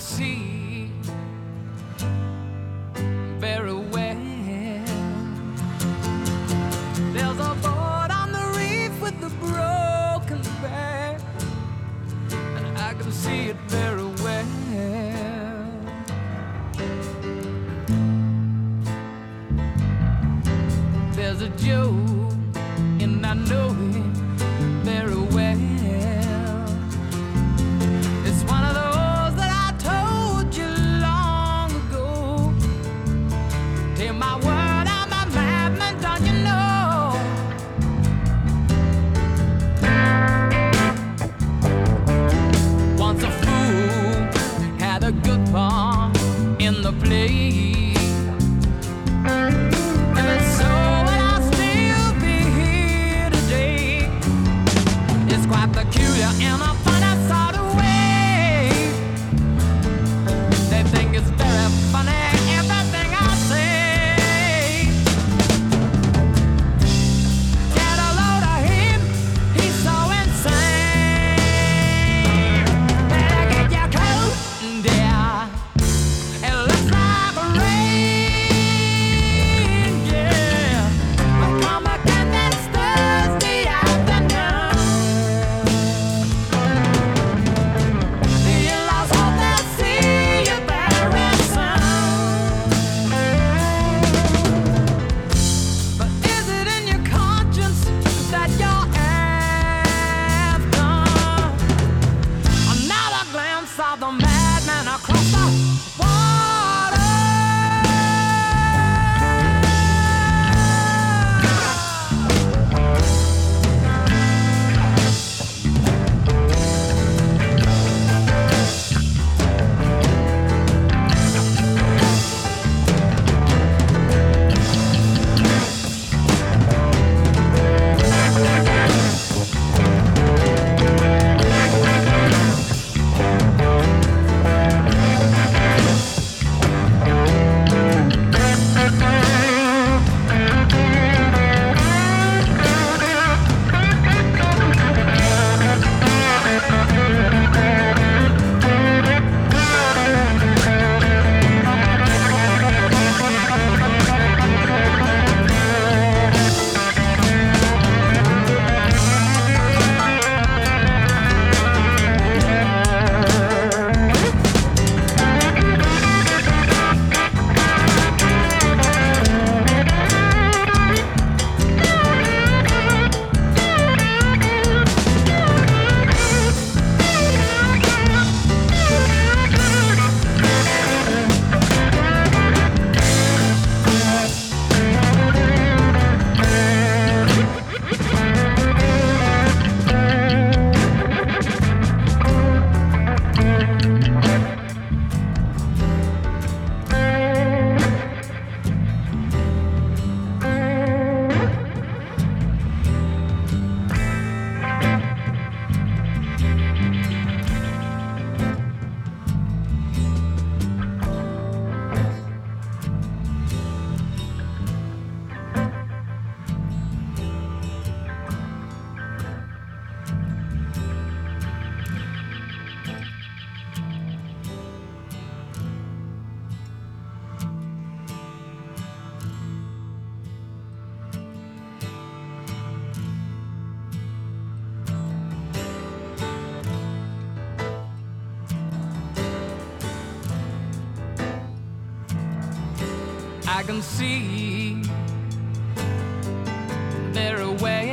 see very well. There's a boat on the reef with a broken back, and I can see it very well. There's a joke, and I know it very well. It's one of those that I told you long ago. Take my word, I'm a madman, don't you know? Once a fool had a good part in the play. Peculiar in a funny sort of way. They think it's very funny, everything I say. Get a load of him, he's so insane. Better get your coat, dear. It looks like rain, yeah. We'll come again next Thursday afternoon. Saw the madman across the water. I can see very well.